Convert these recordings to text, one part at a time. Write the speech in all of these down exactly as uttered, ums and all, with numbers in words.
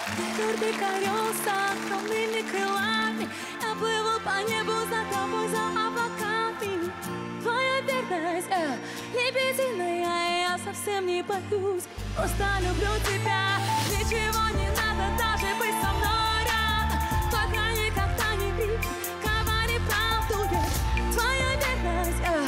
Твердый колеса огромными крылами. Я плыву по небу за тобой, за облаками. Твоя верность, э, лебединая, я совсем не боюсь. Просто люблю тебя, ничего не надо, даже быть со мной рядом. Только никогда не ври, говори правду, ведь твоя верность, э,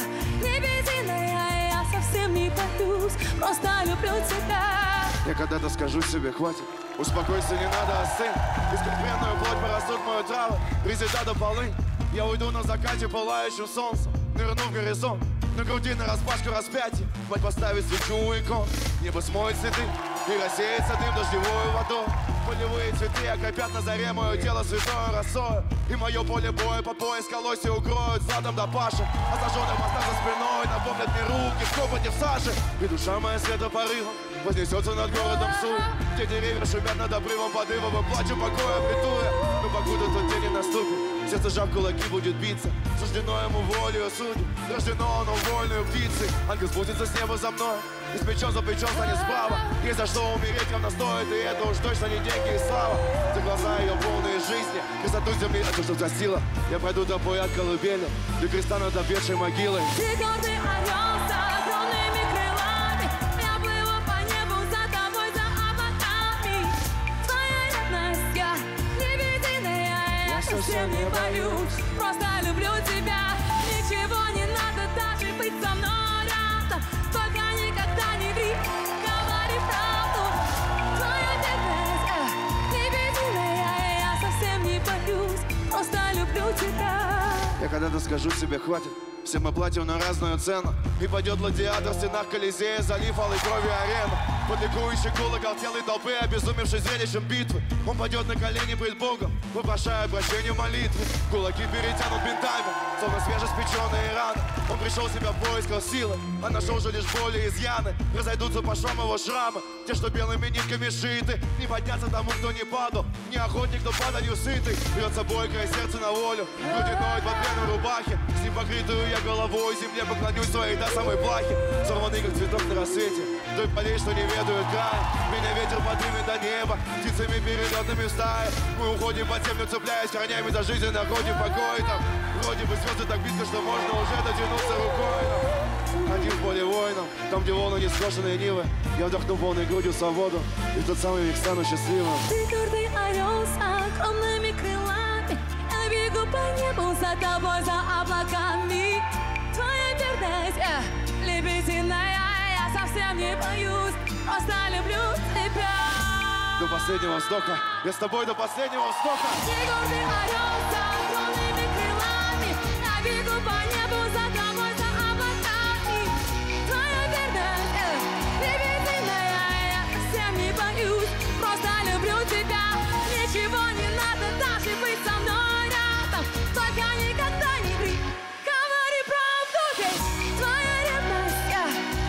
лебединая, я совсем не боюсь. Просто люблю тебя. Я когда-то скажу себе, хватит, успокойся, не надо, остынь. Искупленную плоть порастут мою траву, резида до полы. Я уйду на закате пылающим солнцем, нырну в горизонт. На груди нараспашку распятие, мать поставит свечу у икон. Небо смоет цветы и рассеется дым дождевую водой. Полевые цветы окропят на заре мое тело святой росою. И мое поле боя по пояс колосья укроют златом до паши. А зажженных мостах за спиной напомнят мне руки в копоте в саже. И душа моя светопорывом вознесется над городом суй, где деревья шумят над обрывом подывов и плачу покоя обретуя. Но покуда тот день не наступит, сердце жав кулаки будет биться. Суждено ему волею судеб, рождено оно вольную птицей. Ангел спустится с неба за мной, и с плечом за плечом станет справа. И за что умереть равно стоит, и это уж точно не деньги и слава. За глаза ее полные жизни, красоту земли, это что застило. Я пройду тобой от колыбели до креста над обветшей могилой. Ты гордый орел с огромными крылами. Я плыву по небу за тобой, за облаками. Твоя ревность, я лебединая, я совсем не боюсь. Просто люблю тебя, ничего не надо, даже быть со мной рядом. Только никогда не ври, говори правду. Твоя ревность, э, лебединая, я совсем не боюсь. Просто люблю тебя. Я когда-то скажу себе, хватит, все мы платим на разную цену. И пойдет гладиатор в стенах Колизея, залив алой крови арену. Под ликующий гул оголтелой толпы, обезумевший зрелищем битвы. Он пойдет на колени пред Богом, вопрошая прощения молитвы. Кулаки перетянут бинтами, словно свежеспеченные раны. Он пришел в себя в поисках силы, а нашел же лишь боли и изъяны. Разойдутся по швам его шрамы, те, что белыми нитками сшиты. Не подняться тому, кто не падал, не охотник, но падалью сытый. Бьется бойкое сердце на волю, груди ноет в отменной рубахе. С ним покрытую я головой, земле поклонюсь своей до самой плахи. Сорванный, как цветок на рассвете, вдоль полей, что не ведают края. Меня ветер поднимет до неба, птицами перелетными в стае. Мы уходим под землю, цепляясь корнями за жизнь, находим покой там. Вроде бы звезды так близко, что можно уже дотянуться рукой. Но один в поле воинов, там, где волны не скошенные нивы. Я вдохну полной грудью свободу, и в тот самый миг стану счастливым. Ты гордый орел с огромными крылами. Я бегу по небу за тобой, за облаками. Твоя верность, э, лебединая, я совсем не боюсь. Просто люблю тебя. До последнего вздоха, я с тобой до последнего вздоха. Ты гордый орел с огромными крылами. Я бегу по небу за тобой, за облаками. Твоя верность, э, лебединая, я совсем не боюсь. Просто люблю тебя, ничего не надо, даже быть со мной рядом. Только никогда не ври, говори правду, ведь твоя ревность, я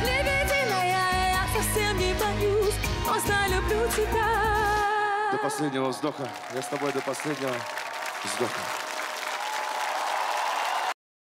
лебединая, я совсем не боюсь. Просто люблю тебя. До последнего вздоха, я с тобой до последнего вздоха.